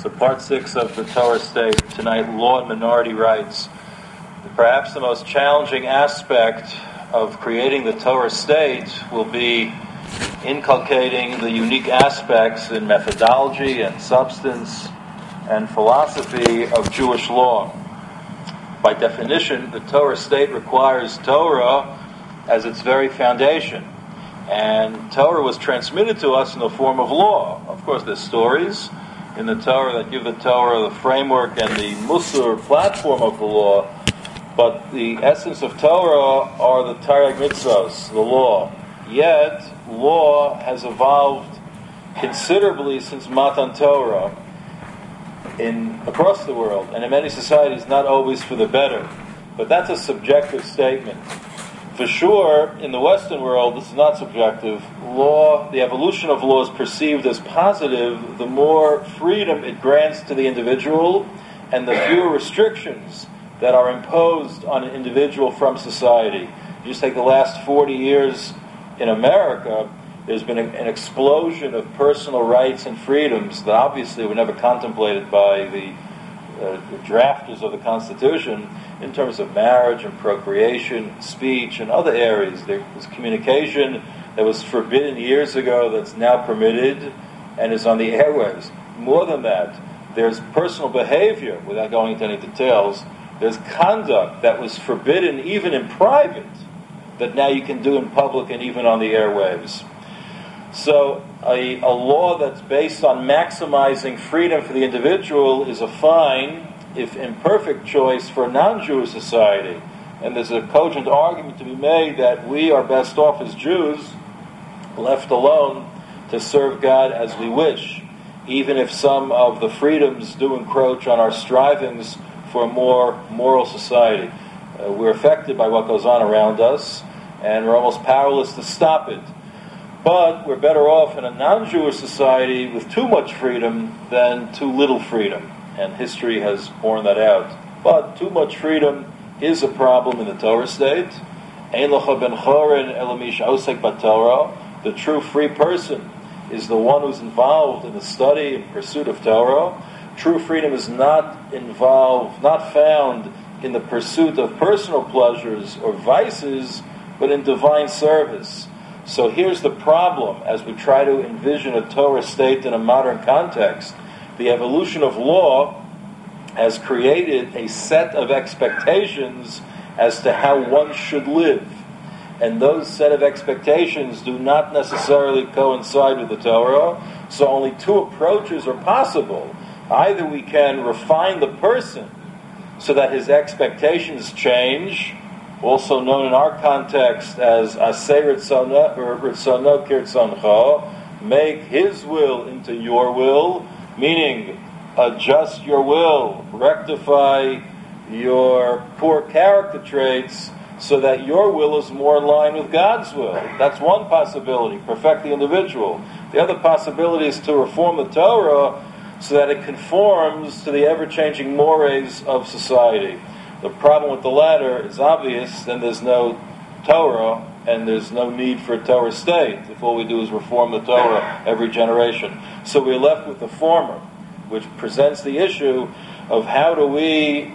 So part 6 of the Torah State, tonight, law and minority rights. Perhaps the most challenging aspect of creating the Torah State will be inculcating the unique aspects in methodology and substance and philosophy of Jewish law. By definition, the Torah State requires Torah as its very foundation. And Torah was transmitted to us in the form of law. Of course, there's stories in the Torah that give the Torah the framework and the Musar platform of the law, but the essence of Torah are the Targum Mitzvos, the law. Yet, law has evolved considerably since Matan Torah across the world, and in many societies not always for the better. But that's a subjective statement. For sure, in the Western world, this is not subjective. Law, the evolution of law is perceived as positive the more freedom it grants to the individual and the fewer restrictions that are imposed on an individual from society. You just take the last 40 years in America, there's been an explosion of personal rights and freedoms that obviously were never contemplated by the drafters of the Constitution in terms of marriage and procreation, speech, and other areas. There was communication that was forbidden years ago that's now permitted and is on the airwaves. More than that, there's personal behavior, without going into any details. There's conduct that was forbidden even in private that now you can do in public and even on the airwaves. So a law that's based on maximizing freedom for the individual is a fine, if imperfect, choice for a non-Jewish society. And there's a cogent argument to be made that we are best off as Jews, left alone, to serve God as we wish, even if some of the freedoms do encroach on our strivings for a more moral society. We're affected by what goes on around us, and we're almost powerless to stop it. But we're better off in a non-Jewish society with too much freedom than too little freedom. And history has borne that out. But too much freedom is a problem in the Torah State. Ein lecha ben chorin ela mi she'osek b'Torah. The true free person is the one who's involved in the study and pursuit of Torah. True freedom is not found in the pursuit of personal pleasures or vices, but in divine service. So here's the problem as we try to envision a Torah state in a modern context. The evolution of law has created a set of expectations as to how one should live. And those set of expectations do not necessarily coincide with the Torah, so only two approaches are possible. Either we can refine the person so that his expectations change, also known in our context as Aseh Ritzono Kirtzoncho, make his will into your will, meaning adjust your will, rectify your poor character traits so that your will is more in line with God's will. That's one possibility, perfect the individual. The other possibility is to reform the Torah so that it conforms to the ever-changing mores of society. The problem with the latter is obvious, then there's no Torah, and there's no need for a Torah state, if all we do is reform the Torah every generation. So we're left with the former, which presents the issue of how do we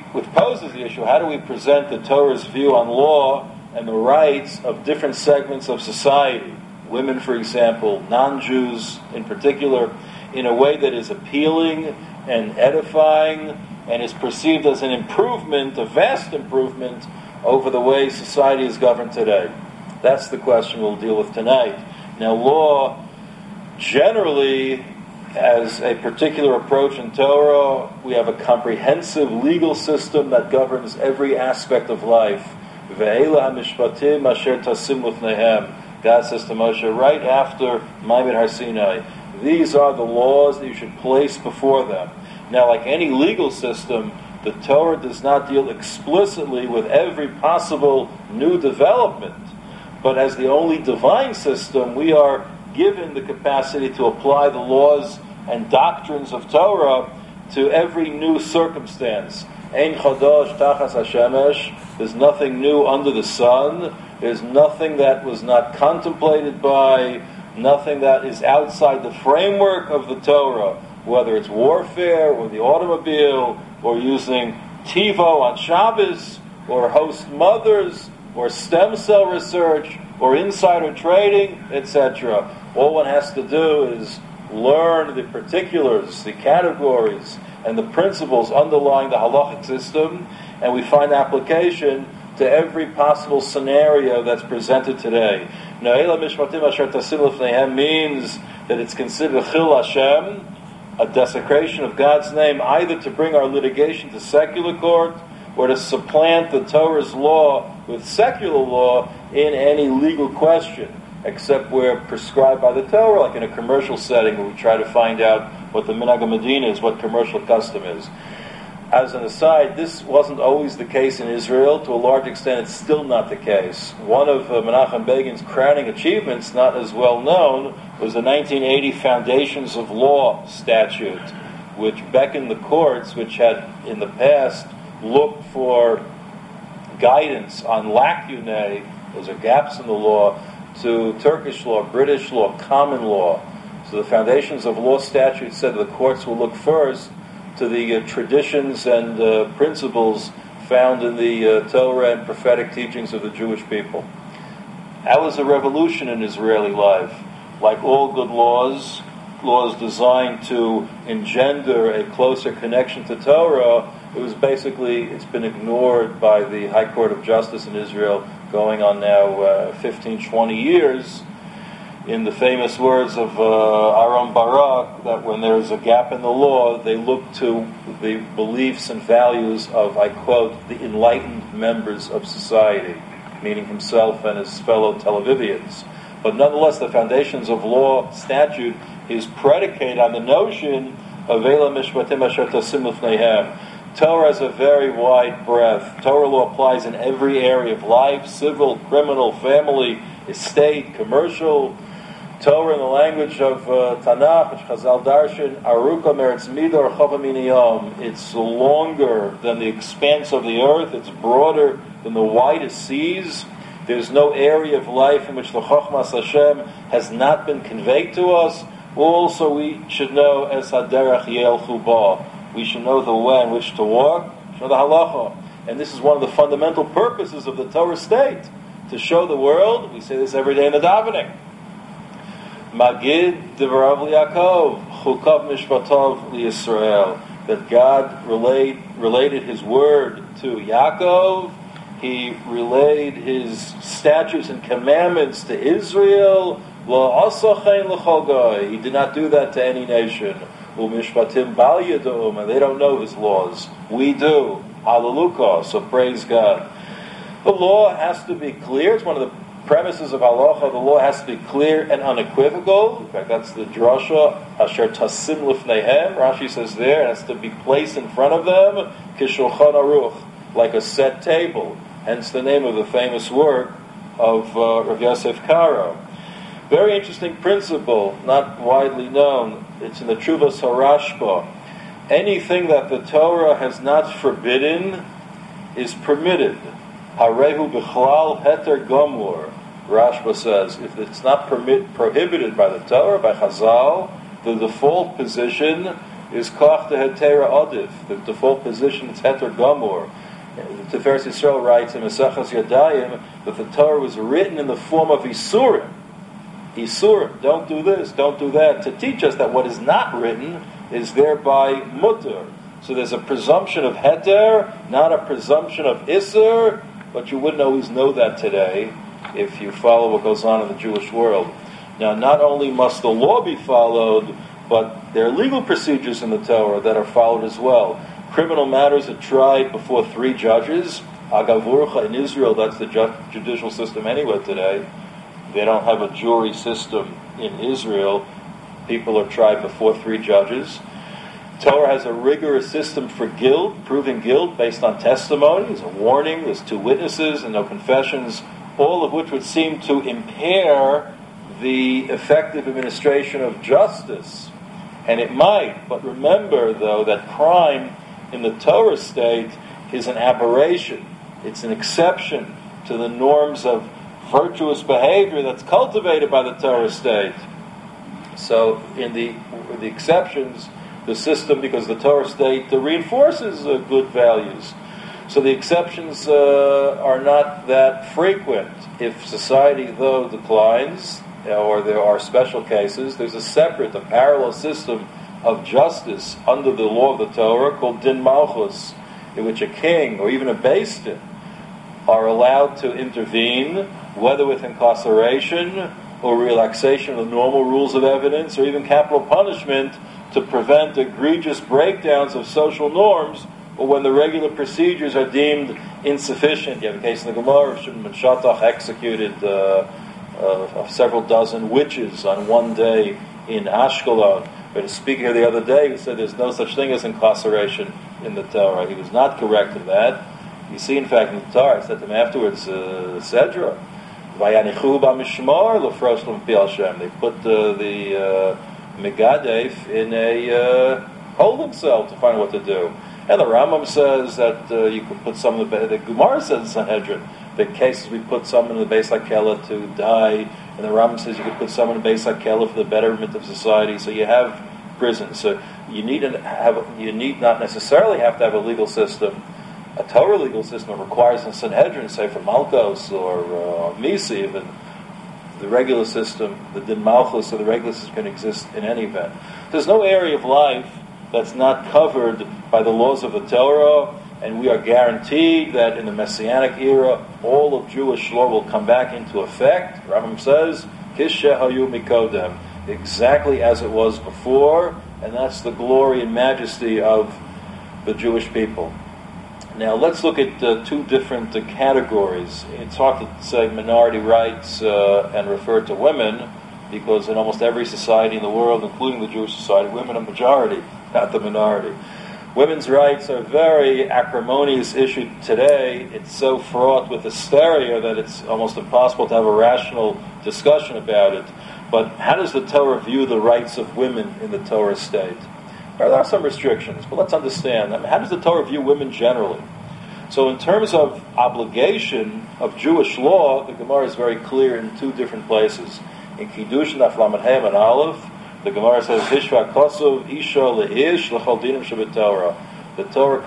present the Torah's view on law and the rights of different segments of society, women, for example, non-Jews in particular, in a way that is appealing and edifying and is perceived as an improvement, a vast improvement, over the way society is governed today. That's the question we'll deal with tonight. Now, law generally has a particular approach in Torah. We have a comprehensive legal system that governs every aspect of life. Ve'ela ha'mishpatim asher tasim lifnehem. God says to Moshe right after Ma'amad Har Sinai, these are the laws that you should place before them. Now, like any legal system, the Torah does not deal explicitly with every possible new development. But as the only divine system, we are given the capacity to apply the laws and doctrines of Torah to every new circumstance. Ein chadash tachas hashemesh. There's nothing new under the sun. There's nothing that was not contemplated by, nothing that is outside the framework of the Torah. whether it's warfare or the automobile, or using TiVo on Shabbos, or host mothers, or stem cell research, or insider trading, etc. All one has to do is learn the particulars, the categories, and the principles underlying the halachic system, and we find application to every possible scenario that's presented today. No'ela mishpatim asher tasim lefneihem means that it's considered chil Hashem, a desecration of God's name, either to bring our litigation to secular court or to supplant the Torah's law with secular law in any legal question, except where prescribed by the Torah, like in a commercial setting where we try to find out what the minhag Medina is, what commercial custom is. As an aside, this wasn't always the case in Israel. To a large extent, it's still not the case. One of Menachem Begin's crowning achievements, not as well known, was the 1980 Foundations of Law statute, which beckoned the courts, which had in the past looked for guidance on lacunae, those are gaps in the law, to Turkish law, British law, common law. So the Foundations of Law statute said the courts will look first to the traditions and principles found in the Torah and prophetic teachings of the Jewish people. That was a revolution in Israeli life. Like all good laws designed to engender a closer connection to Torah, it's been ignored by the High Court of Justice in Israel going on now 15, 20 years. In the famous words of Aaron Barak, that when there is a gap in the law, they look to the beliefs and values of, I quote, the enlightened members of society, meaning himself and his fellow Tel Avivians. But nonetheless, the Foundations of Law statute is predicated on the notion of Eila Mishpatim Asher Tasim Lefneihem. Torah has a very wide breadth. Torah law applies in every area of life: civil, criminal, family, estate, commercial. Torah in the language of Tanakh, which Chazal Darshan, Aruka Meretz Midor Chava Miniyom. It's longer than the expanse of the earth. It's broader than the widest seas. There's no area of life in which the Chochmas Hashem has not been conveyed to us. Also, we should know Es Haderech Yelchu Ba. We should know the way in which to walk, should know the halacha. And this is one of the fundamental purposes of the Torah state, to show the world, we say this every day in the davening, Magid Devarav Yaakov, Chukav Mishpatov Yisrael, that God related His word to Yaakov. He relayed His statutes and commandments to Israel. He did not do that to any nation. Umishpatim Bal Yadum, and they don't know His laws. We do. Hallelujah. So praise God. The law has to be clear. It's one of the premises of halacha. The law has to be clear and unequivocal. In fact, that's the drasha, Asher Tasim Lefneihem. Rashi says there, it has to be placed in front of them, Kishulchan Aruch, like a set table. Hence the name of the famous work of Rav Yosef Karo. Very interesting principle, not widely known. It's in the Truvas Harashba. Anything that the Torah has not forbidden is permitted. Harehu b'chlal heter gomur. Rashba says, if it's not prohibited by the Torah, by Chazal, the default position is koch de hetera adif. The default position is heter gomur. The Tiferes Yisrael writes in Mesachas Yadayim that the Torah was written in the form of Isurim. Isurim, don't do this, don't do that, to teach us that what is not written is thereby mutter. So there's a presumption of heter, not a presumption of isur, but you wouldn't always know that today if you follow what goes on in the Jewish world. Now, not only must the law be followed, but there are legal procedures in the Torah that are followed as well. Criminal matters are tried before 3 judges. Agavurcha in Israel, that's the judicial system anyway today. They don't have a jury system in Israel. People are tried before 3 judges. Torah has a rigorous system for guilt, proving guilt based on testimony. There's a warning, there's 2 witnesses and no confessions, all of which would seem to impair the effective administration of justice. And it might, but remember, though, that crime in the Torah state is an aberration. It's an exception to the norms of virtuous behavior that's cultivated by the Torah state. So in the exceptions, the system because the Torah state reinforces good values. So the exceptions are not that frequent. If society, though, declines, or there are special cases, there's a parallel system of justice under the law of the Torah called Din Malchus, in which a king or even a Beis Din are allowed to intervene, whether with incarceration or relaxation of the normal rules of evidence, or even capital punishment to prevent egregious breakdowns of social norms, or when the regular procedures are deemed insufficient. You have a case in the Gemara of Shimon ben Shattach executed several dozen witches on one day in Ashkelon. But speaking here the other day, he said there's no such thing as incarceration in the Torah. He was not correct in that. You see, in fact, in the Torah, I said to him afterwards, Sedra, Vayanichu b'mishmar lefrosh l'mpi Hashem. They put the Megadef in a holding cell to find out what to do. And the Rambam says that you could put some of the Gemara says in Sanhedrin, the cases we put someone in the Beis HaKela to die, and the Rambam says you could put someone in the Beis HaKela for the betterment of society. So you have prisons. So you need not necessarily have to have a legal system. A Torah legal system requires in Sanhedrin, say for Malkos or Misi, even the regular system, the Din Malchus or the regular system can exist in any event. There's no area of life that's not covered by the laws of the Torah, and we are guaranteed that in the Messianic era, all of Jewish law will come back into effect. Rambam says, Kishehayu mikodem, exactly as it was before, and that's the glory and majesty of the Jewish people. Now let's look at two different categories. It's hard to say minority rights and refer to women, because in almost every society in the world, including the Jewish society, women are majority, not the minority. Women's rights are a very acrimonious issue today. It's so fraught with hysteria that it's almost impossible to have a rational discussion about it. But how does the Torah view the rights of women in the Torah state? There are some restrictions, but let's understand. How does the Torah view women generally? So in terms of obligation of Jewish law, the Gemara is very clear in two different places. In Kiddushin Daf Lamed Hey and Aleph, the Gemara says, Hishva Kosov Isha Leish L'chol Dinim Sheb'Torah. The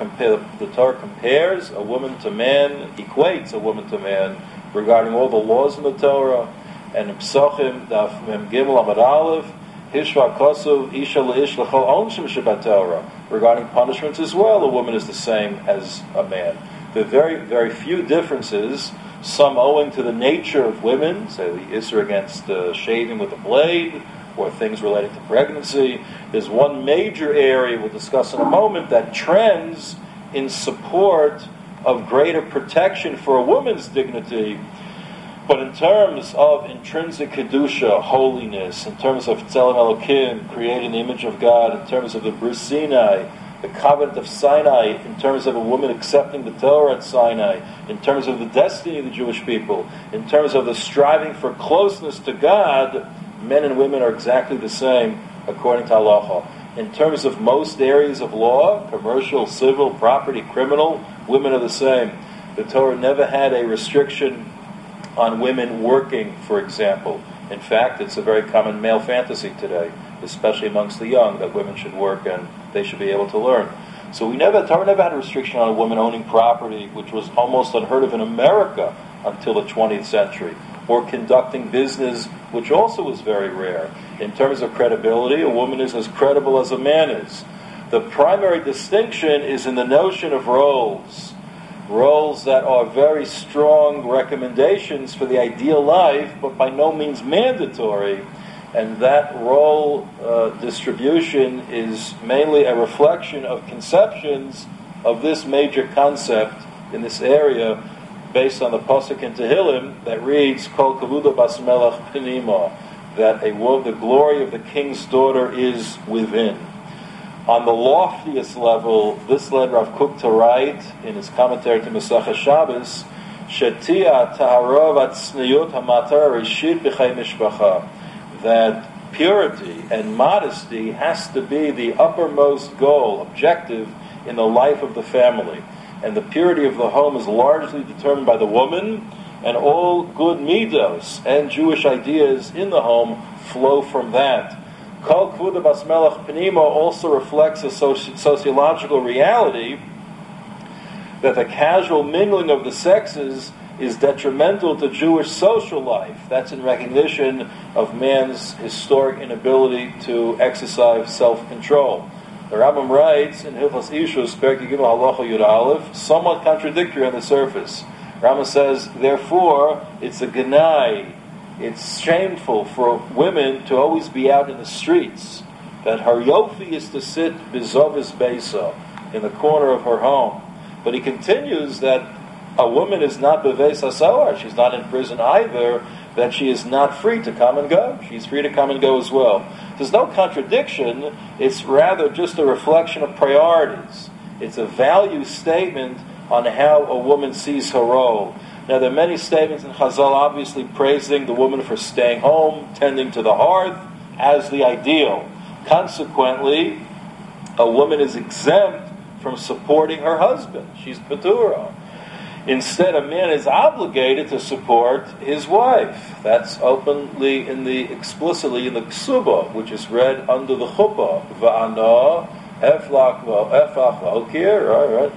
Torah compares a woman to man, equates a woman to man regarding all the laws in the Torah. And in Psachim Daf Mem Gimel Amud Aleph, Hishva Kosov Isha Leish L'chol Onshim Sheb'Torah. Regarding punishments as well, a woman is the same as a man. There are very, very few differences, some owing to the nature of women, say the Isser against shaving with a blade, or things relating to pregnancy. There's one major area we'll discuss in a moment that trends in support of greater protection for a woman's dignity. But in terms of intrinsic Kedusha, holiness, in terms of Tzelem Elokim, creating the image of God, in terms of the Bris Sinai, the covenant of Sinai, in terms of a woman accepting the Torah at Sinai, in terms of the destiny of the Jewish people, in terms of the striving for closeness to God, men and women are exactly the same according to halacha. In terms of most areas of law, commercial, civil, property, criminal, women are the same. The Torah never had a restriction on women working, for example. In fact, it's a very common male fantasy today, especially amongst the young, that women should work and they should be able to learn. So Torah never had a restriction on a woman owning property, which was almost unheard of in America until the 20th century, or conducting business, which also was very rare. In terms of credibility, a woman is as credible as a man is. The primary distinction is in the notion of roles that are very strong recommendations for the ideal life, but by no means mandatory. And that role distribution is mainly a reflection of conceptions of this major concept in this area, based on the pasuk in Tehillim that reads, "Kol kavuda bas melech pnima," that the glory of the king's daughter is within. On the loftiest level, this led Rav Kook to write in his commentary to Masechah Shabbos, "Shetia taharav atzniut hamatar rishit b'chay mishpacha," that purity and modesty has to be the uppermost goal, objective in the life of the family. And the purity of the home is largely determined by the woman, and all good midos and Jewish ideas in the home flow from that. Kol Kvuda Bas Melech Pnima also reflects a sociological reality that the casual mingling of the sexes is detrimental to Jewish social life. That's in recognition of man's historic inability to exercise self-control. The Rambam writes in Hilchos Ishus, Perek Gimel Halacha Yud Aleph, somewhat contradictory on the surface. Rambam says, therefore, it's a genai. It's shameful for women to always be out in the streets. That her yofi is to sit bizovis beisa, in the corner of her home. But he continues that a woman is not beveis hasoar, she's not in prison either, that she is not free to come and go. She's free to come and go as well. There's no contradiction, it's rather just a reflection of priorities. It's a value statement on how a woman sees her role. Now, there are many statements in Chazal obviously praising the woman for staying home, tending to the hearth, as the ideal. Consequently, a woman is exempt from supporting her husband. She's Patura. Instead, a man is obligated to support his wife. That's explicitly in the Ksuba, which is read under the Chuppah. Va'ana, eflach v'okir, right?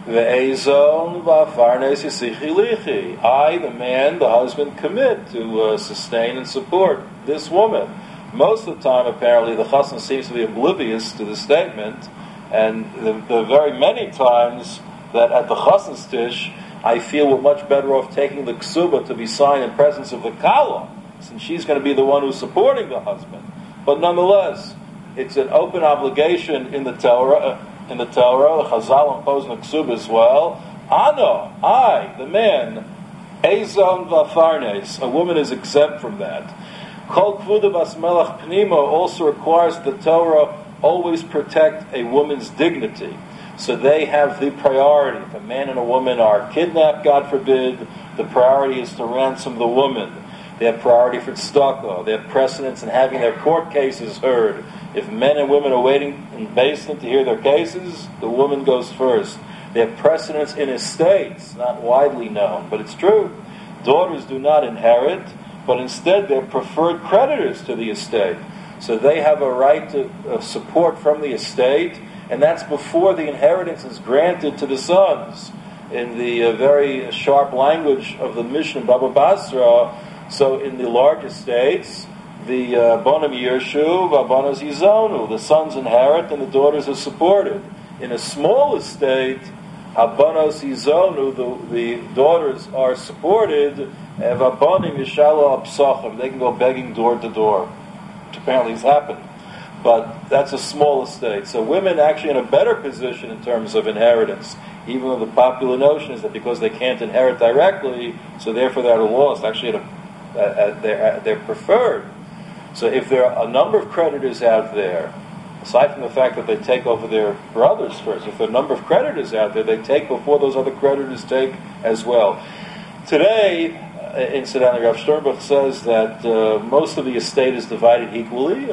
Ve'ezon va'farnes yisichi lichi. I, the man, the husband, commit to sustain and support this woman. Most of the time, apparently, the chassan seems to be oblivious to the statement, and the very many times that at the chassan's tish, I feel we're much better off taking the ksuba to be signed in presence of the kala, since she's going to be the one who's supporting the husband. But nonetheless, it's an open obligation in the Torah. The Chazal impose the ksuba as well. Ano, I, the man, ezon v'farnes, a woman is exempt from that. Kol kvuda bas melech pnima also requires the Torah always protect a woman's dignity. So they have the priority. If a man and a woman are kidnapped, God forbid, the priority is to ransom the woman. They have priority for tzedakah. They have precedence in having their court cases heard. If men and women are waiting in basement to hear their cases, the woman goes first. They have precedence in estates, not widely known, but it's true. Daughters do not inherit, but instead they're preferred creditors to the estate. So they have a right to support from the estate, and that's before the inheritance is granted to the sons. In the very sharp language of the Mishnah, Baba Basra, so in the large estates, the Bonim Yershu, Vabanos Yizonu, the sons inherit and the daughters are supported. In a small estate, Habanos Yizonu, the daughters are supported, and Vabanim Yishalo Absachim, they can go begging door to door, which apparently has happened. But that's a small estate. So women actually in a better position in terms of inheritance, even though the popular notion is that because they can't inherit directly, so therefore they're lost. Actually, they're preferred. So if there are a number of creditors out there, aside from the fact that they take over their brothers first, if there are a number of creditors out there, they take before those other creditors take as well. Today, incidentally, Rav Sternbuch says that most of the estate is divided equally.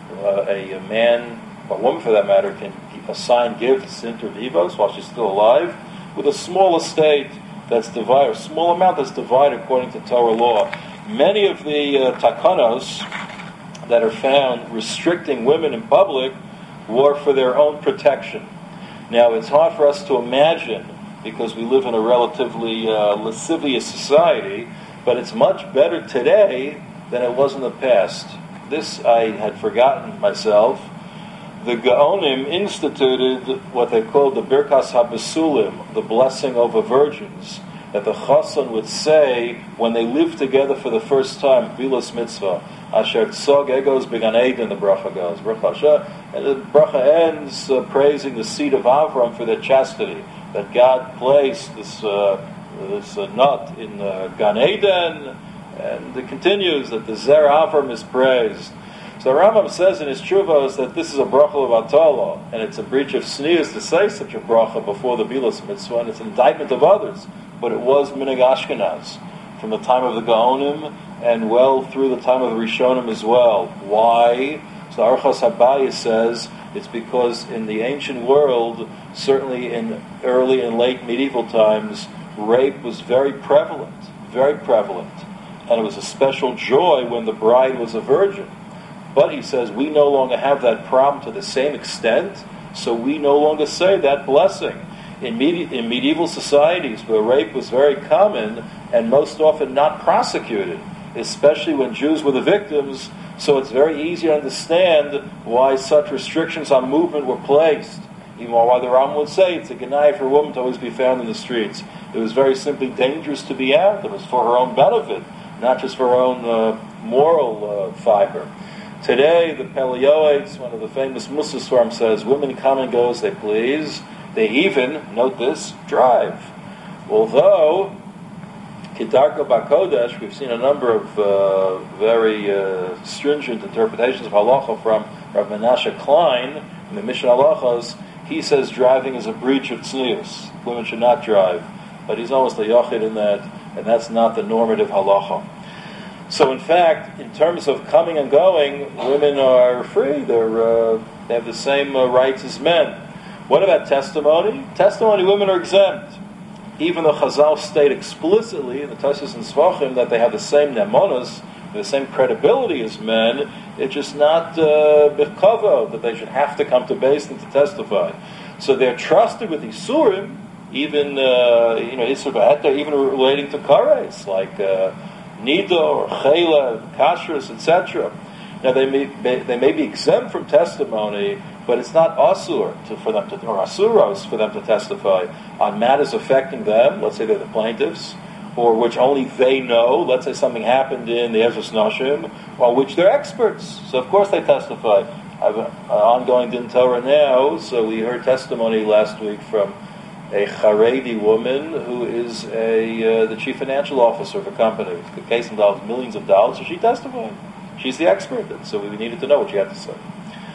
A man, a woman for that matter, can assign gifts inter vivos while she's still alive, with a small estate that's divided, a small amount that's divided according to Torah law. Many of the takanos that are found restricting women in public were for their own protection. Now, it's hard for us to imagine, because we live in a relatively lascivious society, but it's much better today than it was in the past. This I had forgotten myself. The Gaonim instituted what they called the Birkas HaBesulim, the blessing over virgins, that the Chassan would say when they lived together for the first time, Bilas Mitzvah, Asher Tzog Egos Began Eden, the bracha goes, and the bracha ends praising the seed of Avram for their chastity, that God placed this nut in Gan Eden, and it continues that the Zer Avram is praised. So Rambam says in his Chuvos that this is a bracha of Atala, and it's a breach of sneers to say such a bracha before the Bilas Mitzvah, and it's an indictment of others. But it was Minhag Ashkenaz from the time of the Gaonim and well through the time of the Rishonim as well. Why? So Archas Habayis says it's because in the ancient world, certainly in early and late medieval times, rape was very prevalent, and it was a special joy when the bride was a virgin. But he says we no longer have that problem to the same extent, so we no longer say that blessing. In medieval societies where rape was very common and most often not prosecuted, especially when Jews were the victims, so it's very easy to understand why such restrictions on movement were placed. Even why the Ram would say it's a genai for a woman to always be found in the streets. It was very simply dangerous to be out. It was for her own benefit, not just for her own moral fiber. Today, the Pelioites, one of the famous Mussar Swarm, says women come and go as they please. They even, note this, drive. Although, Kedarko Bakodesh, we've seen a number of very stringent interpretations of halacha from Rav Menashe Klein in the Mishnah Halachos. He says driving is a breach of tznius. Women should not drive. But he's almost a yachid in that, and that's not the normative halacha. So in fact, in terms of coming and going, women are free. They have the same rights as men. What about testimony? Testimony, women are exempt. Even though Chazal state explicitly in the Tosfos and Svachim that they have the same nemonos, the same credibility as men, it's just not b'kavod that they should have to come to Beis Din to testify. So they're trusted with Isurim, even Isur B'Heter, even relating to kares, like Nida or Chela, Kashrus, etc. Now they may be exempt from testimony, but it's not asur for them to, or asuros for them to testify on matters affecting them. Let's say they're the plaintiffs, or which only they know. Let's say something happened in the Ezras Nashim, on which they're experts. So of course they testify. I have an ongoing Din Torah now, so we heard testimony last week from a Haredi woman who is the chief financial officer of a company. The case involves millions of dollars, so she testified. She's the expert, and so we needed to know what she had to say.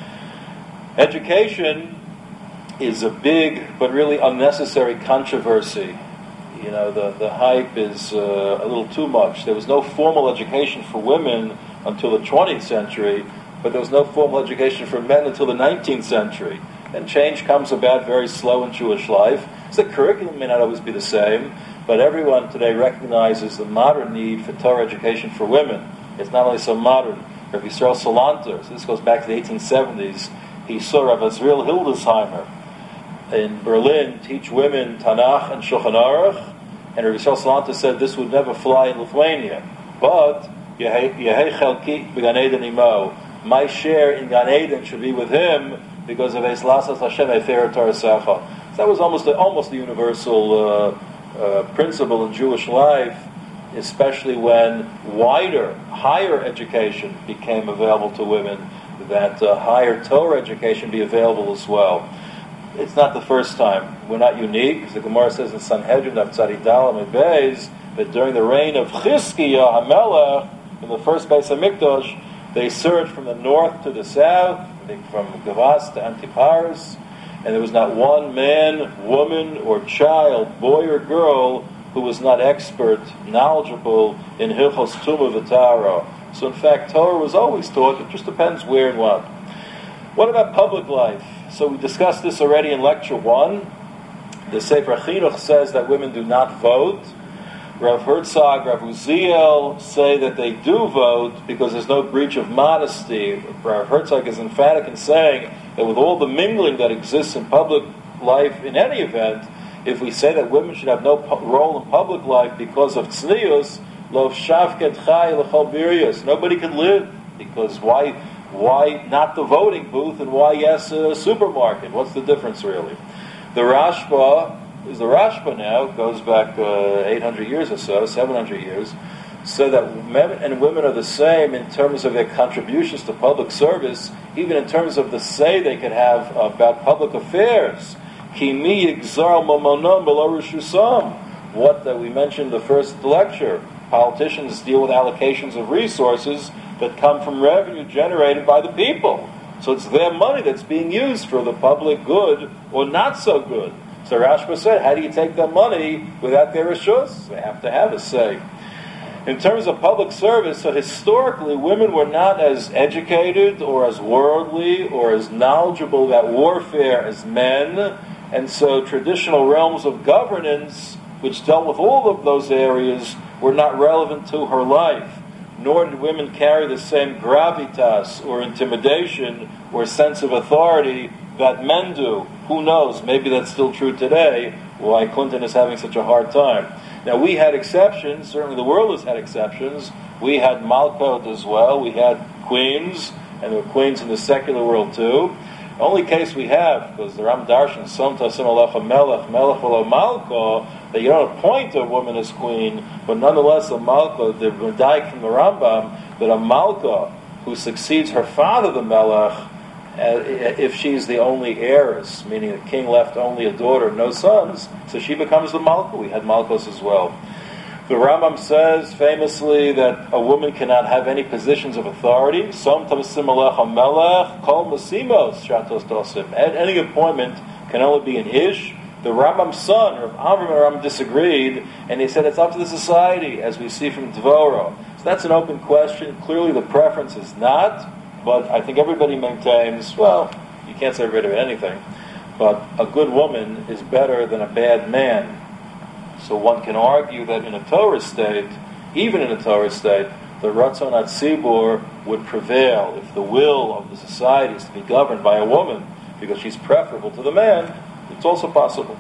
Education is a big but really unnecessary controversy. You know, the hype is a little too much. There was no formal education for women until the 20th century, but there was no formal education for men until the 19th century. And change comes about very slow in Jewish life. So the curriculum may not always be the same, but everyone today recognizes the modern need for Torah education for women. It's not only so modern. Rabbi Yisrael Salanter, so this goes back to the 1870s, he saw Rav Azriel Hildesheimer in Berlin teach women Tanakh and Shulchan Aruch, and Rabbi Yisrael Salanter said this would never fly in Lithuania. But Yehei Chelki B'Gan Eden Imo, my share in Gan Eden should be with him because of Eis Lasas Hashem Efer Torah Secha. So that was almost the universal principle in Jewish life, especially when wider, higher education became available to women, that higher Torah education be available as well. It's not the first time. We're not unique, because the Gemara says in Sanhedrin of Tzadi Dalam and Beis that during the reign of Chizkiah HaMelech, in the first Beis HaMikdash, they surged from the north to the south, from Gavas to Antiparis, and there was not one man, woman, or child, boy or girl, who was not expert, knowledgeable in Hilchos Tumah V'Tara. So in fact, Torah was always taught. It just depends where and what. What about public life? So we discussed this already in Lecture 1. The Sefer Chinuch says that women do not vote. Rav Herzog, Rav Uziel say that they do vote because there's no breach of modesty. Rav Herzog is emphatic in saying that with all the mingling that exists in public life in any event, if we say that women should have no role in public life because of tznius, lo shavket chai l'chol birius, nobody can live, because why not the voting booth and why yes a supermarket? What's the difference really? The Rashba now, goes back 800 years or so, 700 years, said that men and women are the same in terms of their contributions to public service, even in terms of the say they can have about public affairs. What that we mentioned in the first lecture, politicians deal with allocations of resources that come from revenue generated by the people. So it's their money that's being used for the public good or not so good. So Rashba said, how do you take that money without their rishus? They have to have a say. In terms of public service, so historically women were not as educated or as worldly or as knowledgeable about warfare as men, and so traditional realms of governance, which dealt with all of those areas, were not relevant to her life. nor did women carry the same gravitas or intimidation or sense of authority that men do. Who knows? Maybe that's still true today, why Clinton is having such a hard time. Now, we had exceptions. Certainly the world has had exceptions. We had Malkot as well. We had queens, and there were queens in the secular world too. The only case we have, because the Ram Darshan, Somta Simalecha Melech, Melech V'lo Malko, that you don't appoint a woman as queen, but nonetheless a Malka, the Medaik from the Rambam, that a Malka who succeeds her father, the Melech, if she's the only heiress, meaning the king left only a daughter, no sons, so she becomes the Malka. We had Malkos as well. The Rambam says famously that a woman cannot have any positions of authority. Any appointment can only be an ish. The Rambam's son, Rav Avram, disagreed, and he said it's up to the society, as we see from Dvoro. So that's an open question. Clearly the preference is not, but I think everybody maintains, well, you can't say rid of anything, but a good woman is better than a bad man. So one can argue that in a Torah state, even in a Torah state, the Ratzon HaTzibur would prevail if the will of the society is to be governed by a woman, because she's preferable to the man. It's also possible.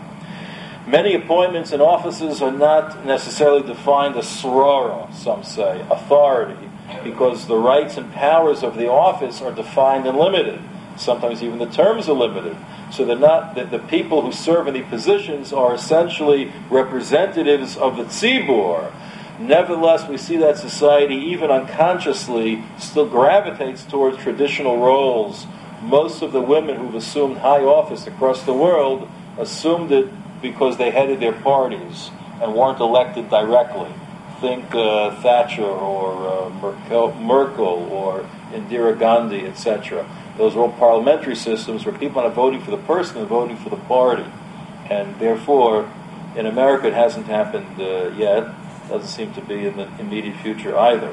Many appointments in offices are not necessarily defined as srara, some say, authority, because the rights and powers of the office are defined and limited. Sometimes even the terms are limited. So they're not, the people who serve in the positions are essentially representatives of the tzibur. Nevertheless, we see that society, even unconsciously, still gravitates towards traditional roles. Most of the women who've assumed high office across the world assumed it because they headed their parties and weren't elected directly. Think Thatcher or Merkel or Indira Gandhi, etc. Those are all parliamentary systems where people are not voting for the person, they're voting for the party. And therefore, in America it hasn't happened yet. Doesn't seem to be in the immediate future either.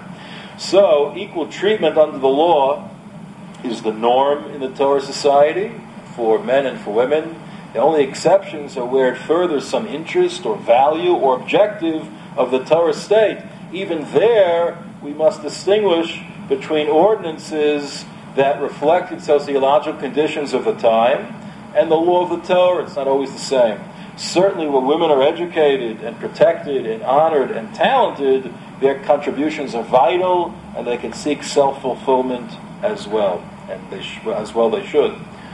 So, equal treatment under the law is the norm in the Torah society for men and for women. The only exceptions are where it furthers some interest or value or objective of the Torah state. Even there, we must distinguish between ordinances that reflected sociological conditions of the time and the law of the Torah. It's not always the same. Certainly where women are educated and protected and honored and talented, their contributions are vital and they can seek self-fulfillment as well. And they should.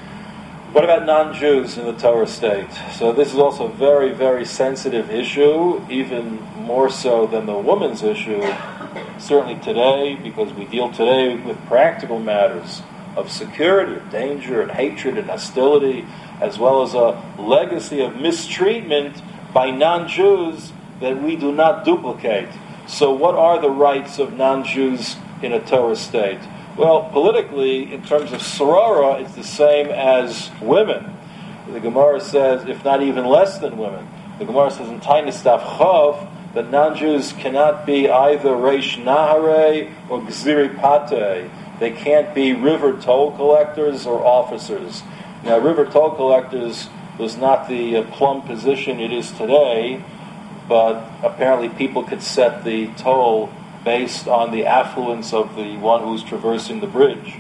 What about non-Jews in the Torah state? So this is also a very, very sensitive issue, even more so than the woman's issue. Certainly today, because we deal today with practical matters of security, of danger, and hatred, and hostility, as well as a legacy of mistreatment by non-Jews that we do not duplicate. So what are the rights of non-Jews in a Torah state? Well, politically, in terms of sorora, it's the same as women. The Gemara says, if not even less than women. The Gemara says in Tainis Daf Chav that non-Jews cannot be either Reish Nahare or Gziri Pate. They can't be river toll collectors or officers. Now, river toll collectors was not the plumb position it is today, but apparently people could set the toll based on the affluence of the one who's traversing the bridge.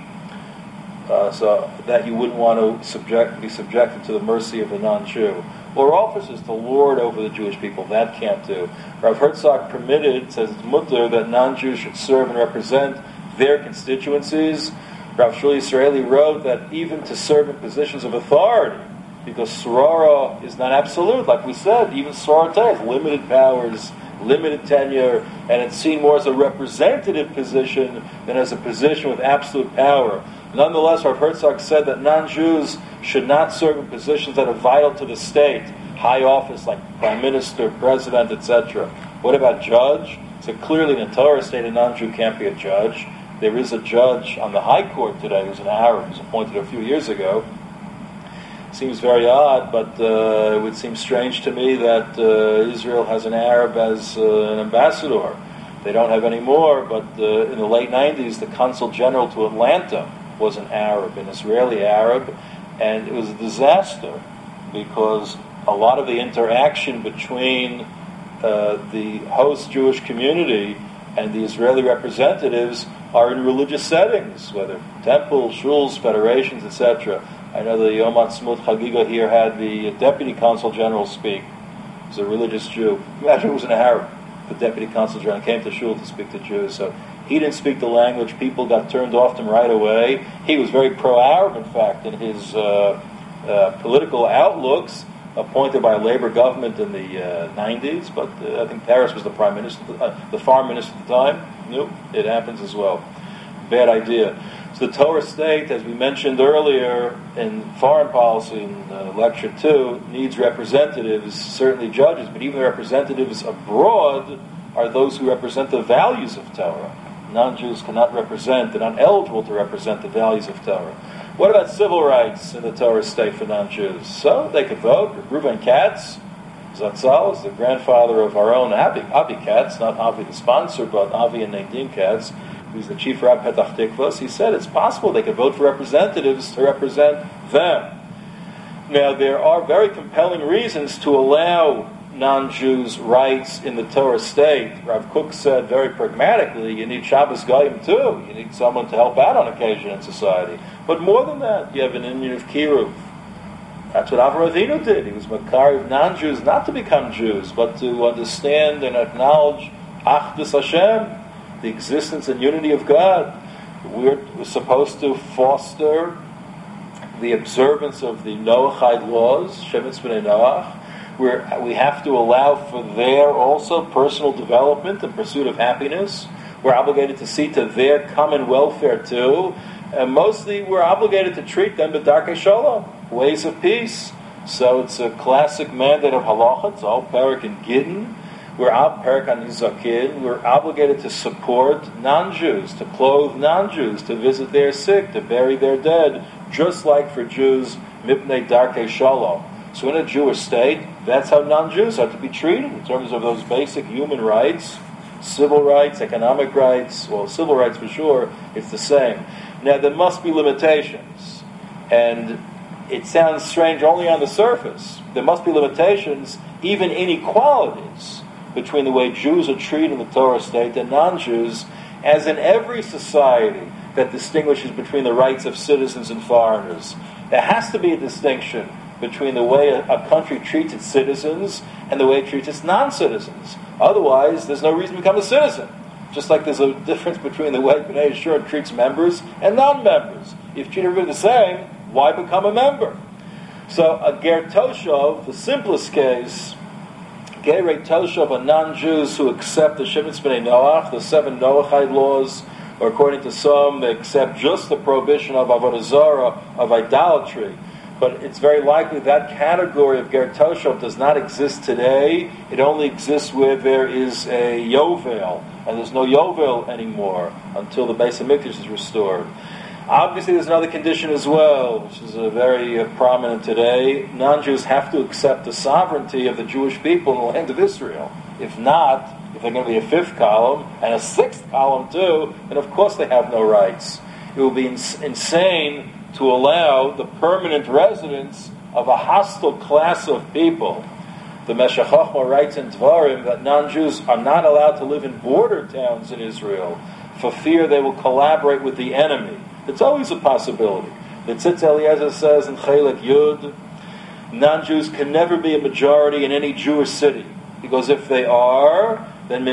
So that you wouldn't want to be subjected to the mercy of a non-Jew. Or officers to lord over the Jewish people, that can't do. Rav Herzog permitted, says it's mutter, that non-Jews should serve and represent their constituencies. Rav Shuli Yisraeli wrote that even to serve in positions of authority, because sorora is not absolute, like we said, even sorority has limited powers, limited tenure, and it's seen more as a representative position than as a position with absolute power. Nonetheless, Rav Herzog said that non-Jews should not serve in positions that are vital to the state, high office like prime minister, president, etc. What about judge? So clearly in a Torah state, a non-Jew can't be a judge. There is a judge on the High Court today who's an Arab, who was appointed a few years ago. Seems very odd, but it would seem strange to me that Israel has an Arab as an ambassador. They don't have any more, but in the late 90s, the consul general to Atlanta was an Arab, an Israeli Arab, and it was a disaster because a lot of the interaction between the host Jewish community And the Israeli representatives are in religious settings, whether temples, shuls, federations, etc. I know the Yom Ha'atzmaut Chagiga here had the Deputy Consul General speak. He was a religious Jew. Imagine it was an Arab. The Deputy Consul General came to shul to speak to Jews. So he didn't speak the language. People got turned off him right away. He was very pro-Arab, in fact, in his political outlooks, appointed by a Labour government in the 90s, but I think Paris was the prime minister, the foreign minister at the time. Nope, it happens as well. Bad idea. So the Torah state, as we mentioned earlier in foreign policy in lecture 2, needs representatives, certainly judges, but even the representatives abroad are those who represent the values of Torah. Non-Jews cannot represent, they're not eligible to represent the values of Torah. What about civil rights in the Torah state for non-Jews? So they could vote. Reuven Katz, Zatzal, is the grandfather of our own Avi Katz, not Avi the sponsor, but Avi and Nadine Katz, who's the chief rabbi of Petach Tikvos. He said it's possible they could vote for representatives to represent them. Now, there are very compelling reasons to allow non-Jews' rights in the Torah state. Rav Kook said very pragmatically, you need Shabbos Goyim too. You need someone to help out on occasion in society. But more than that, you have an Indian of Kiruv. That's what Avraham Avinu did. He was makari of non-Jews not to become Jews, but to understand and acknowledge Achdus Hashem, the existence and unity of God. We're supposed to foster the observance of the Noachide laws, Shemitz B'nai Noach. We have to allow for their also personal development and pursuit of happiness. We're obligated to see to their common welfare too. And mostly we're obligated to treat them b'darkei shalom, ways of peace. So it's a classic mandate of halacha. It's all Perek and Gittin. We're Perek on Nizakin. We're obligated to support non-Jews, to clothe non-Jews, to visit their sick, to bury their dead, just like for Jews, mipnei darkei shalom. So in a Jewish state, that's how non-Jews are to be treated in terms of those basic human rights, civil rights, economic rights. Well, civil rights for sure, it's the same. Now, there must be limitations. And it sounds strange only on the surface. There must be limitations, even inequalities, between the way Jews are treated in the Torah state and non-Jews, as in every society that distinguishes between the rights of citizens and foreigners. There has to be a distinction between the way a country treats its citizens and the way it treats its non-citizens. Otherwise, there's no reason to become a citizen. Just like there's a difference between the way B'nai Yeshua treats members and non-members. If you treat everybody the same, why become a member? So a Ger Toshov, the simplest case, Gerei Toshov are non-Jews who accept the Shemitz B'nai Noach, the 7 Noachide laws, or according to some, they accept just the prohibition of Avodah Zarah, of idolatry. But it's very likely that category of Ger Toshov does not exist today. It only exists where there is a Yovel, and there's no Yovel anymore until the Beis HaMikdash is restored. Obviously, there's another condition as well, which is very prominent today. Non-Jews have to accept the sovereignty of the Jewish people in the land of Israel. If not, if they're going to be a 5th column, and a 6th column too, then of course they have no rights. It will be insane to allow the permanent residence of a hostile class of people. The Meshech Chochmah writes in Dvarim that non-Jews are not allowed to live in border towns in Israel for fear they will collaborate with the enemy. It's always a possibility. The Tzitz Eliezer says in Chelek Yud, non-Jews can never be a majority in any Jewish city, because if they are, then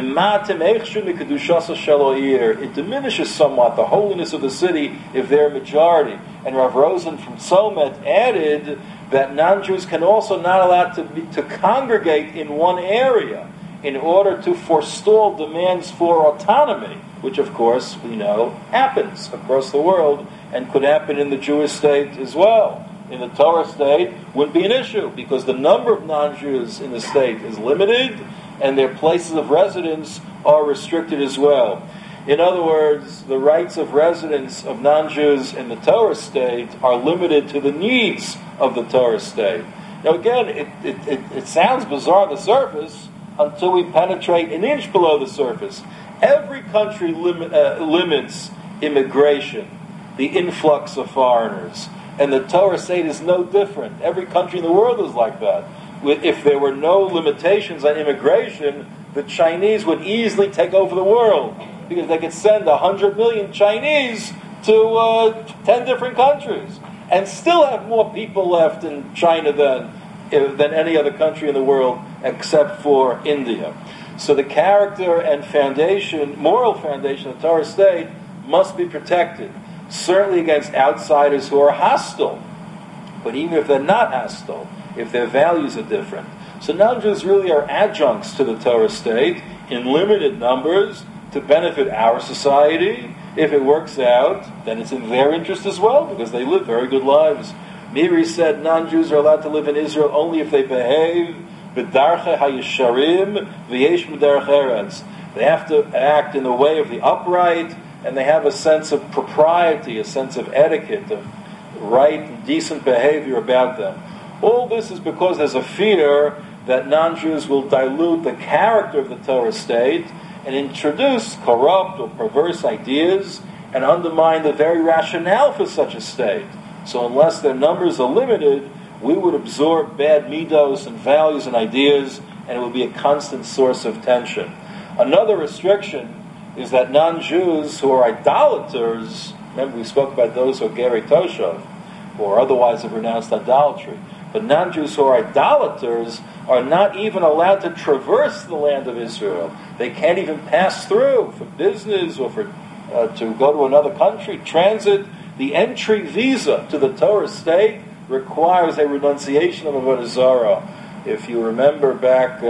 it diminishes somewhat the holiness of the city if they're a majority. And Rav Rosen from Tzomet added that non-Jews can also not allowed to congregate in one area in order to forestall demands for autonomy, which of course we know happens across the world and could happen in the Jewish state as well. In the Torah state wouldn't be an issue because the number of non-Jews in the state is limited and their places of residence are restricted as well. In other words, the rights of residence of non-Jews in the Torah state are limited to the needs of the Torah state. Now again, it sounds bizarre on the surface until we penetrate an inch below the surface. Every country limits immigration, the influx of foreigners, and the Torah state is no different. Every country in the world is like that. if there were no limitations on immigration, the Chinese would easily take over the world, because they could send 100 million Chinese to 10 different countries and still have more people left in China than any other country in the world except for India. So the character and moral foundation of the Torah state must be protected, certainly against outsiders who are hostile. But even if they're not hostile, if their values are different. So non-Jews really are adjuncts to the Torah state in limited numbers to benefit our society. If it works out, then it's in their interest as well, because they live very good lives. Miri said non-Jews are allowed to live in Israel only if they behave b'darchei hayesharim v'yesh b'derech eretz. They have to act in the way of the upright, and they have a sense of propriety, a sense of etiquette, of right and decent behavior about them. All this is because there's a fear that non-Jews will dilute the character of the Torah state and introduce corrupt or perverse ideas and undermine the very rationale for such a state. So unless their numbers are limited, we would absorb bad midos and values and ideas, and it would be a constant source of tension. Another restriction is that non-Jews who are idolaters, remember we spoke about those who are Gerei Toshav, or otherwise have renounced idolatry, but non-Jews who are idolaters are not even allowed to traverse the land of Israel. They can't even pass through for business or for to go to another country, transit. The entry visa to the Torah state requires a renunciation of Avodah Zarah. If you remember back,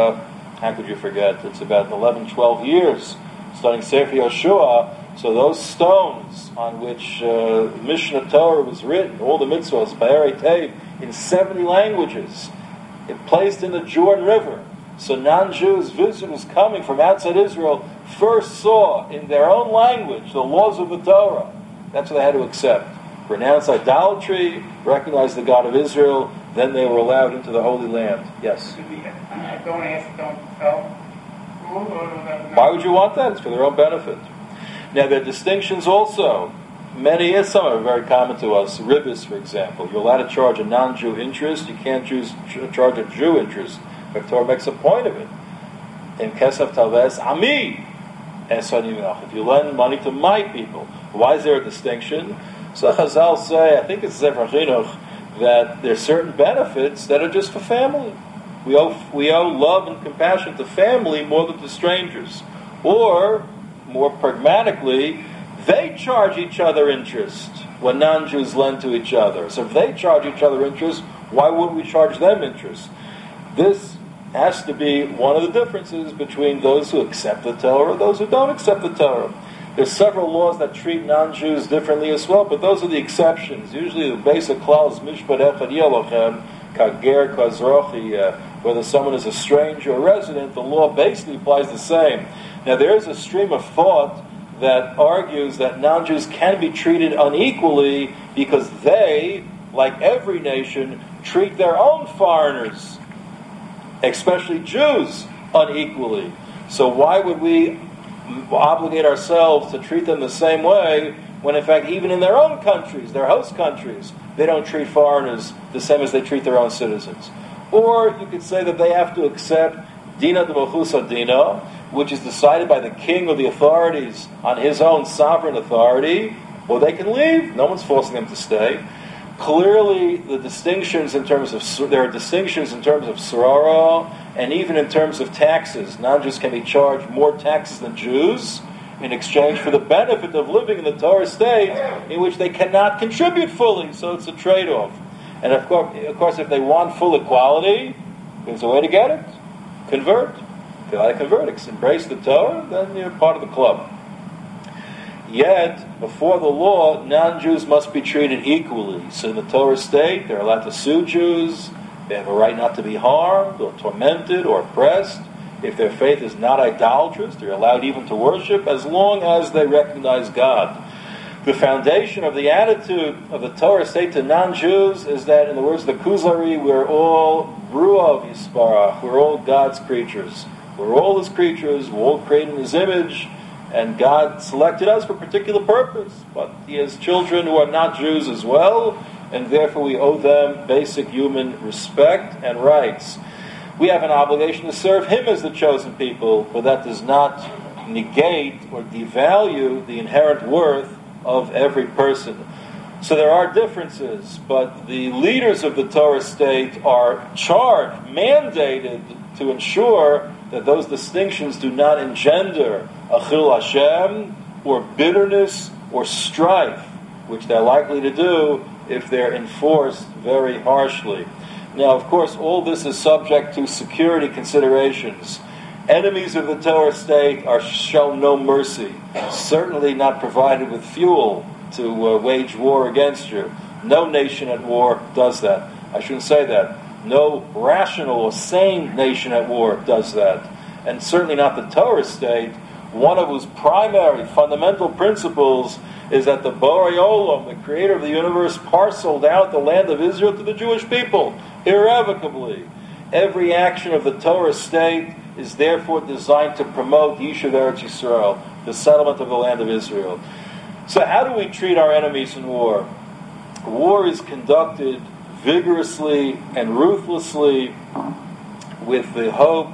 how could you forget? It's about 11, 12 years, studying Sefer Yoshua. So those stones on which Mishnah Torah was written, all the mitzvahs, Ba'erei Tev, in 70 languages, it placed in the Jordan River. So non-Jews, visitors coming from outside Israel, first saw in their own language the laws of the Torah. That's what they had to accept. Renounce idolatry, recognize the God of Israel, then they were allowed into the Holy Land. Yes? Don't ask, don't tell. Why would you want that? It's for their own benefit. Now, there are distinctions also. Some are very common to us. Ribbis, for example. You're allowed to charge a non-Jew interest. You can't charge a Jew interest. The Torah makes a point of it. In Kesef Talves, Ami. If you lend money to my people. Why is there a distinction? So Chazal say, I think it's Sefer Chinuch, that there are certain benefits that are just for family. We owe love and compassion to family more than to strangers. Or, more pragmatically, they charge each other interest when non-Jews lend to each other. So if they charge each other interest, why wouldn't we charge them interest? This has to be one of the differences between those who accept the Torah and those who don't accept the Torah. There's several laws that treat non-Jews differently as well, but those are the exceptions. Usually the basic law is Mishpat Echad Yelochem, Kager Kazrochi, whether someone is a stranger or resident, the law basically applies the same. Now there is a stream of thought that argues that non-Jews can be treated unequally because they, like every nation, treat their own foreigners, especially Jews, unequally. So why would we obligate ourselves to treat them the same way when in fact even in their own countries, their host countries, they don't treat foreigners the same as they treat their own citizens? Or you could say that they have to accept Dina de Mochusa Dina, which is decided by the king or the authorities on his own sovereign authority, or they can leave. No one's forcing them to stay. Clearly, there are distinctions in terms of sorora, and even in terms of taxes. Non-Jews can be charged more taxes than Jews in exchange for the benefit of living in the Torah state in which they cannot contribute fully. So it's a trade-off. And of course, if they want full equality, there's a way to get it. Convert. If you like to convert, embrace the Torah, then you're part of the club. Yet, before the law, non-Jews must be treated equally. So in the Torah state, they're allowed to sue Jews. They have a right not to be harmed or tormented or oppressed. If their faith is not idolatrous, they're allowed even to worship as long as they recognize God. The foundation of the attitude of the Torah state to non-Jews is that, in the words of the Kuzari, we're all Ruav Yisparach. We're all God's creatures. We're all His creatures. We're all created in His image. And God selected us for a particular purpose. But He has children who are not Jews as well. and therefore we owe them basic human respect and rights. We have an obligation to serve him as the chosen people, but that does not negate or devalue the inherent worth of every person. So there are differences, but the leaders of the Torah state are charged, mandated to ensure that those distinctions do not engender achil Hashem or bitterness or strife, which they're likely to do if they're enforced very harshly. Now, of course, all this is subject to security considerations. Enemies of the Torah state are shown no mercy, certainly not provided with fuel to wage war against you. No nation at war does that. I shouldn't say that. No rational or sane nation at war does that. And certainly not the Torah state, one of whose primary fundamental principles is that the Borei Olam, the creator of the universe, parceled out the land of Israel to the Jewish people, irrevocably. Every action of the Torah state is therefore designed to promote Yishuv Eretz Yisrael, the settlement of the land of Israel. So how do we treat our enemies in war? War is conducted vigorously and ruthlessly with the hope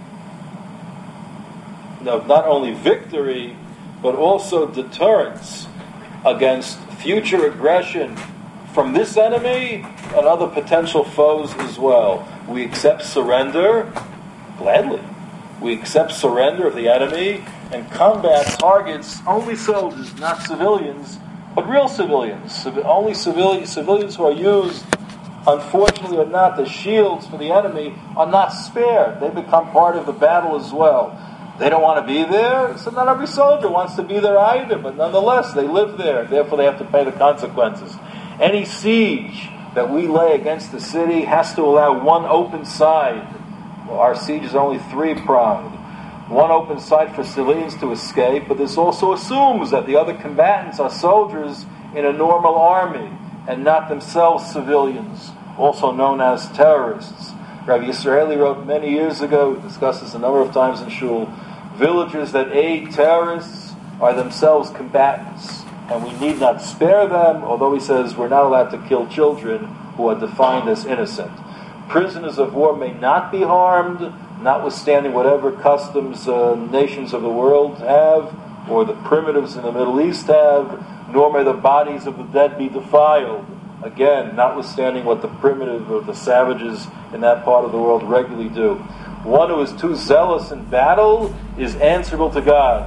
of not only victory, but also deterrence against future aggression from this enemy and other potential foes as well. We accept surrender gladly. We accept surrender of the enemy and combat targets only soldiers, not civilians, but real civilians. Only civilians who are used, unfortunately or not, as shields for the enemy are not spared. They become part of the battle as well. They don't want to be there, so not every soldier wants to be there either, but nonetheless, they live there. Therefore, they have to pay the consequences. Any siege that we lay against the city has to allow one open side. Well, our siege is only three-pronged. One open side for civilians to escape, but this also assumes that the other combatants are soldiers in a normal army and not themselves civilians, also known as terrorists. Rabbi Yisraeli wrote many years ago, discussed this a number of times in Shul, villagers that aid terrorists are themselves combatants, and we need not spare them, although he says we're not allowed to kill children who are defined as innocent. Prisoners of war may not be harmed, notwithstanding whatever customs nations of the world have, or the primitives in the Middle East have, nor may the bodies of the dead be defiled. Again, notwithstanding what the primitive or the savages in that part of the world regularly do. One who is too zealous in battle is answerable to God.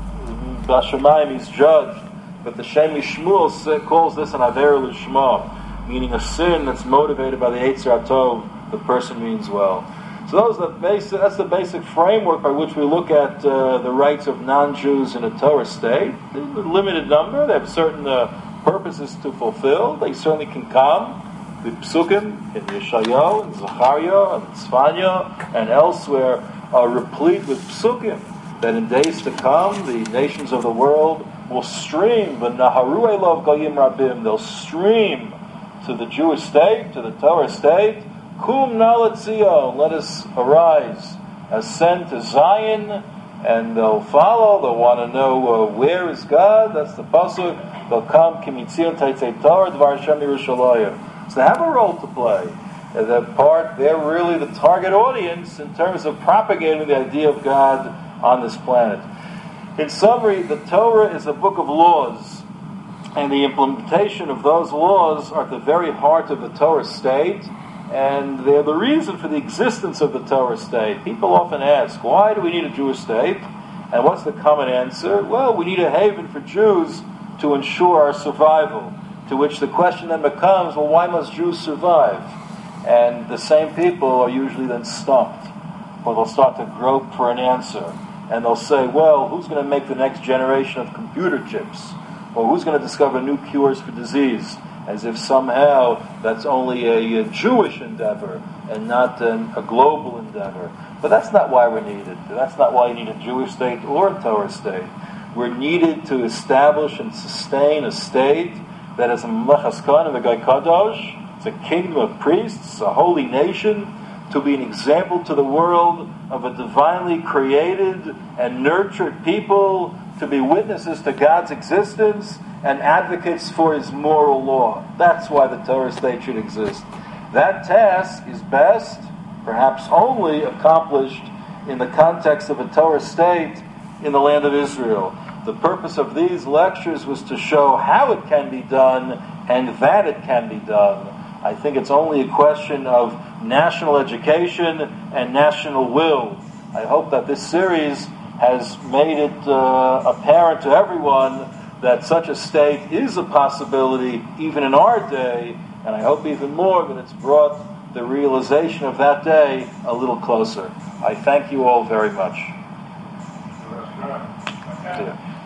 Bashamayim, he's judged. But the Shem Yishmuel calls this an Aver Lishma, meaning a sin that's motivated by the Yetzer HaTov, the person means well. So that's the basic framework by which we look at the rights of non-Jews in a Torah state. There's a limited number. They have certain purposes to fulfill. They certainly can come. The Psukim in Yeshayahu, and Zechariah, and Tzfanya, and elsewhere are replete with Psukim that in days to come, the nations of the world will stream, V'naharu Elov Goyim Rabim, they'll stream to the Jewish state, to the Torah state. Kum Nalat Zion, let us arise, ascend to Zion, and they'll follow, they'll want to know where is God, that's the Pasuk, they'll come, Kimitzion Taitzei Torah, Dvar Hashem Yerushalayim. So they have a role to play. They're really the target audience in terms of propagating the idea of God on this planet. In summary, the Torah is a book of laws, and the implementation of those laws are at the very heart of the Torah state, and they're the reason for the existence of the Torah state. People often ask, why do we need a Jewish state? And what's the common answer? Well, we need a haven for Jews to ensure our survival. To which the question then becomes, well, why must Jews survive? And the same people are usually then stumped, or they'll start to grope for an answer. And they'll say, well, who's going to make the next generation of computer chips? Or who's going to discover new cures for disease? As if somehow that's only a Jewish endeavor and not a global endeavor. But that's not why we're needed. That's not why you need a Jewish state or a Torah state. We're needed to establish and sustain a state that is a Mamlechas Kohanim, a Gai Kadosh. It's a kingdom of priests, a holy nation, to be an example to the world of a divinely created and nurtured people, to be witnesses to God's existence, and advocates for his moral law. That's why the Torah state should exist. That task is best, perhaps only, accomplished in the context of a Torah state in the land of Israel. The purpose of these lectures was to show how it can be done and that it can be done. I think it's only a question of national education and national will. I hope that this series has made it apparent to everyone that such a state is a possibility even in our day, and I hope even more that it's brought the realization of that day a little closer. I thank you all very much. Yeah.